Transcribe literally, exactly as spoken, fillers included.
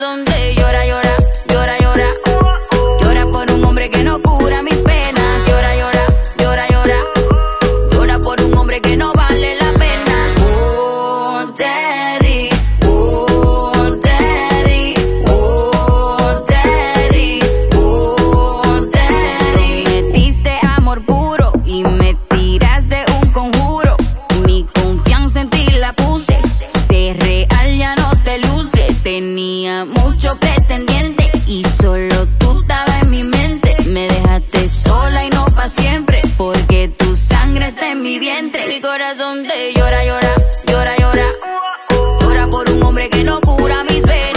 Donde llora, llora, llora, llora. Llora por un hombre que no cura mis penas. Llora, llora, llora, llora. Llora por un hombre que no vale la pena. Oh, Terry, oh, Terry, oh, Terry, oh, Terry. Me diste amor puro y me tiraste un conjuro. Mi confianza en ti la puse. Ser real ya no te luce. Tenía mucho pretendiente y solo tú estabas en mi mente. Me dejaste sola y no pa' siempre, porque tu sangre está en mi vientre. Mi corazón te llora, llora, llora, llora. Llora por un hombre que no cura mis penas.